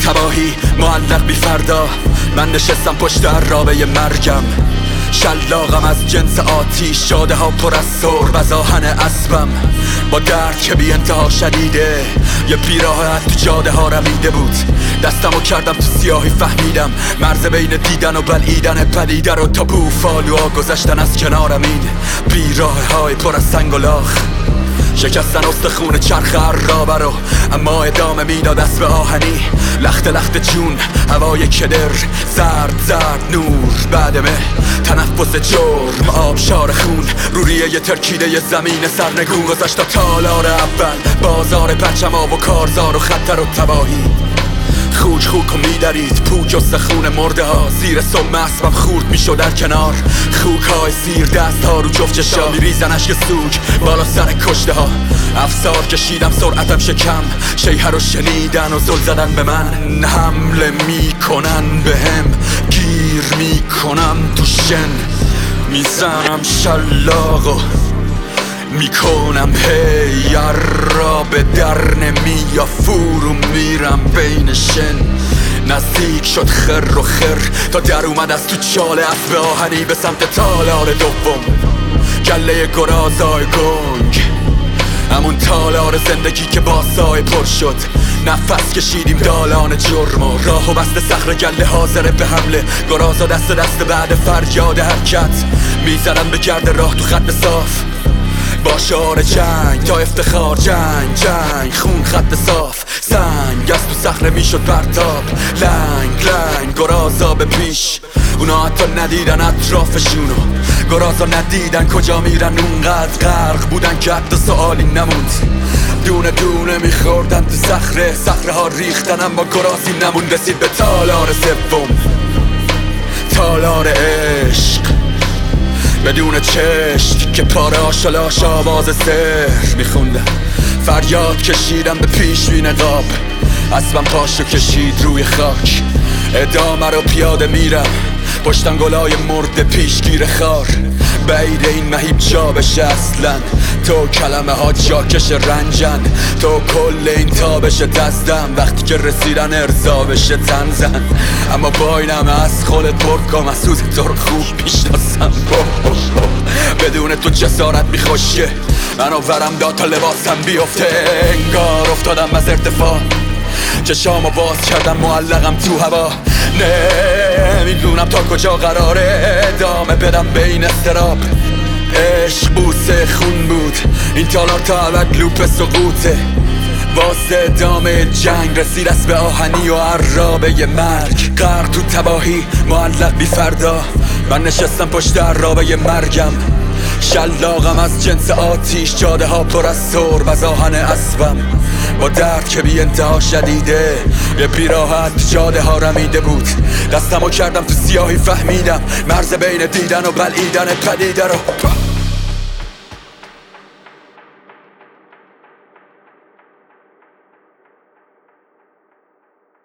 تباهی معلق بی فردا. من نشستم پشت عرابه مرگم، شلاقم از جنس آتیش، جاده ها پر از سرب از آهن اسبم. با درد که بی انتها شدیده، یه پیراهن تو جاده ها رمیده بود. دستمو کردم تو سیاهی، فهمیدم مرز بین دیدن و بلعیدن پدیده رو. تا بوفالوها گذشتن از کنارم، این بیراه های پر از سنگ و لاخ شکستن استخون چرخ عرابه رو، اما ادامه میداد اسب آهنی. لخت لخت جون، هوای کدر، زرد نور بعدمه، تنفس جرم، آبشار خون، روریه ی ترکیده ی زمین سرنگون. گذشت تا تالار اول، بازار پرچم آب و کارزار و خطر و تباهی. خوک و میدرید پوک و سخون مرده ها، زیر سم اسبم خورد میشد در کنار. خوک های سیر، دست ها رو جفت چشا، میریزن اشک سوک بالا سر کشته ها. افسار کشیدم سرعتم شکم، شیهه رو شنیدن و زل زدن به من. حمله میکنن بهم، گیر میکنم تو شن، میزنم شلاق و میکنم هی عرابه در نمی یا فرو میرم بین شن. نزدیک شد خر و خر تا در اومد از تو چاله اسب آهنی به سمت تالار دوم. گله گرازای گنگ، همون تالار زندگی که با سای پر شد. نفس کشیدیم دالان جرم و راه و بست صخره، گله حاضره به حمله. گرازا دست بعد فریاد حرکت، میزنن به گرد راه تو خط صاف. با شعار جنگ تا افتخار، جنگ خون خط صاف. سنگ از تو صخره میشد پرتاب، لنگ گرازا به پیش. اونا حتی ندیدن اطرافشونو، گرازا ندیدن کجا میرن. اونقدر غرق بودن که حتی سوالی نموند. دونه دونه میخوردن تو صخره ها ریختن، اما گرازی نموند. رسید به تالار سوم، تالار عشق، بدون چشم که پاره آشلاش آواز سحر میخوندم. فریاد کشیدم به پیش بی نقاب، اسبم پاشو کشید روی خاک. ادامه رو پیاده میرم، پشتم گلای مرده پیشگیر خار. بعید این مهیب جا بشه اصلا، تو کلمه ها جاکش رنجن. تو کل این تابش دستم، وقتی که رسیدن ارضا بشه تنزن. اما با اینم از خودت برکم، از سوز تو رو خوب میشناسم. بدون تو جسارت میخوشه، منو ورم داد تا لباسم بیفته. انگار افتادم از ارتفاع، چشامو باز کردم معلقم تو هوا. نمیدونم تا کجا قراره ادامه بدم به این استراب. عشق بوسه خون بود، این تالار تا ابد لوپ سقوطه. واسه ادامه جنگ رسید اسب آهنی و عرابه ی مرگ. غرق تو تباهی معلق بی فردا، من نشستم پشت عرابه ی مرگم. شلاقم از جنس آتیش، جاده ها پر از سرب از آهن اسبم. با درد که بی انتها شدیده، یه پیراهن تو جاده ها رمیده بود. دستمو کردم تو سیاهی، فهمیدم مرز بین دیدن و بلعیدن پدیده رو.